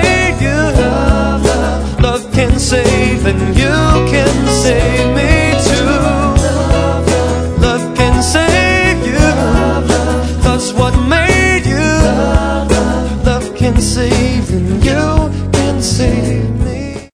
need you. Love can save, and you can save me.